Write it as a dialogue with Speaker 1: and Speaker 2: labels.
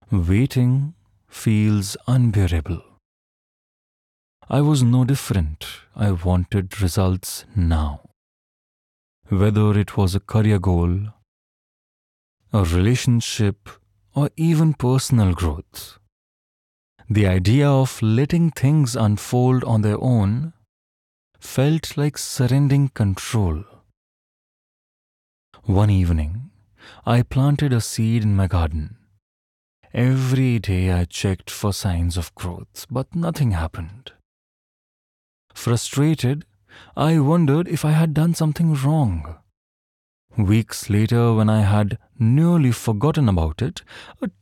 Speaker 1: Waiting feels unbearable. I was no different. I wanted results now. Whether it was a career goal, a relationship, or even personal growth. The idea of letting things unfold on their own felt like surrendering control. One evening, I planted a seed in my garden. Every day I checked for signs of growth, but nothing happened. Frustrated, I wondered if I had done something wrong. Weeks later, when I had nearly forgotten about it, a